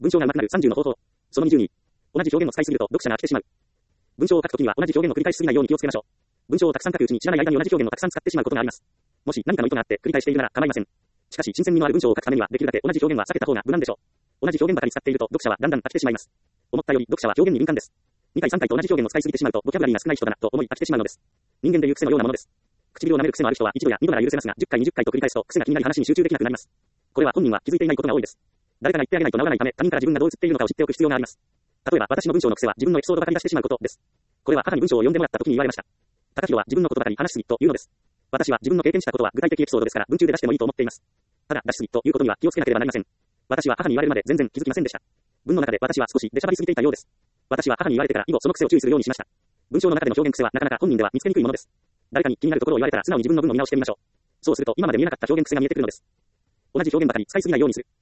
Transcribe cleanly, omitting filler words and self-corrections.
文章が上手くなる30の方法。その20に、同じ表現を使いすぎると読者が飽きてしまう。文章を書くときには同じ表現を繰り返しすぎないように気をつけましょう。文章をたくさん書くうちに知らない間に同じ表現をたくさん使ってしまうことがあります。もし何かの意図があって繰り返しているなら構いません。しかし新鮮味のある文章を書くためにはできるだけ同じ表現は避けた方が無難でしょう。同じ表現ばかり使っていると読者はだんだん飽きてしまいます。思ったより読者は表現に敏感です。2回3回と同じ表現を使いすぎてしまうとボキャブラリーが少ない人だなと思い飽きてしまうのです。人間でいう癖のようなものです。唇を舐める癖のある人は一度や二度なら許せますが、10回20回と繰り返すと癖が気になり話に集中できなくなります。これは本人は気づいていないことが多いです。誰かが言ってあげないと治らないため、他人から自分がどう映っているのかを知っておく必要があります。例えば私の文章の癖は自分のエピソードばかり出してしまうことです。これは母に文章を読んでもらった時に言われました。高弘は自分のことばかり話しすぎというのです。私は自分の経験したことは具体的エピソードですから文中で出してもいいと思っています。ただ出しすぎということには気をつけなければなりません。私は母に言われるまで全然気づきませんでした。文の中で私は少し出しゃばりすぎていたようです。私は母に言われてから以後その癖を注意するようにしました。文章の中での表現癖はなかなか本人では見つけにくいものです。誰かに気になるところを言われたら素直に自分の文を見直してみましょう。そうすると今まで見えなかった表現癖が見えてくるのです。同じ表現ばかり使いすぎないようにする。